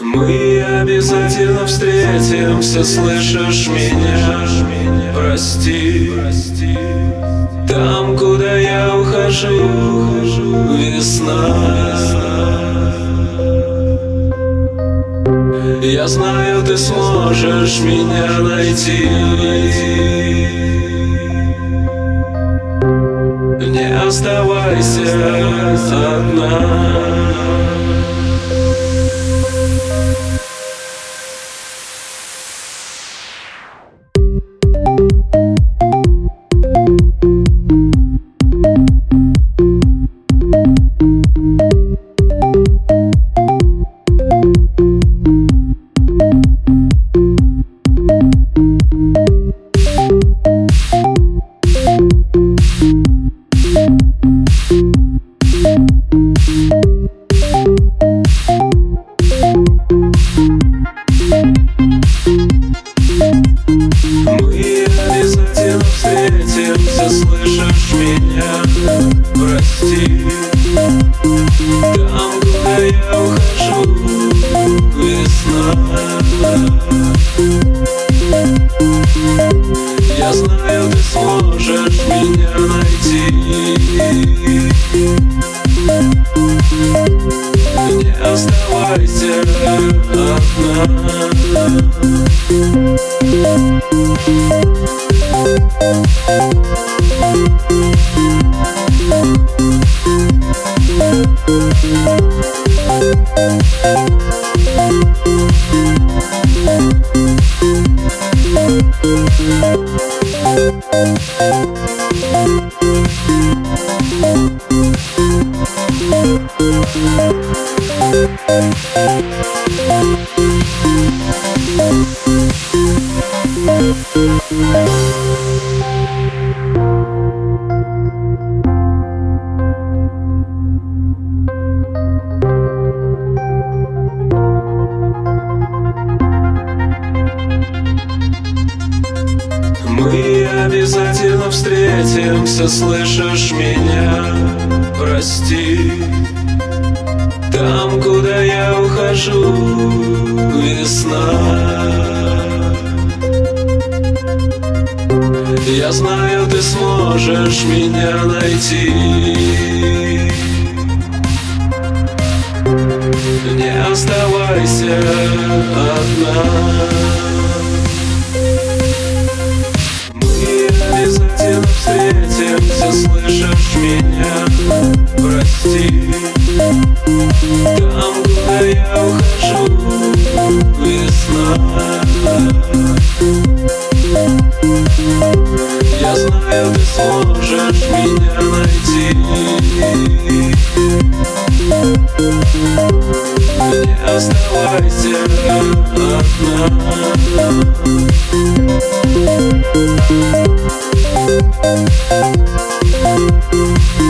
Мы обязательно встретимся, слышишь меня? Прости, там, куда я ухожу, весна. Я знаю, ты сможешь меня найти. Не оставайся одна. Встретимся, слышишь меня? Прости, там, куда я ухожу, весна. Я знаю, ты сможешь меня найти. Не оставайся одна. Мы обязательно встретимся, слышишь меня? Прости, там, куда я ухожу, весна. Я знаю, ты сможешь меня найти. Не оставайся одна. Обязательно встретимся, слышишь меня? Прости, там, куда я ухожу, весна. Я знаю, ты сможешь меня найти. Не оставайся одна.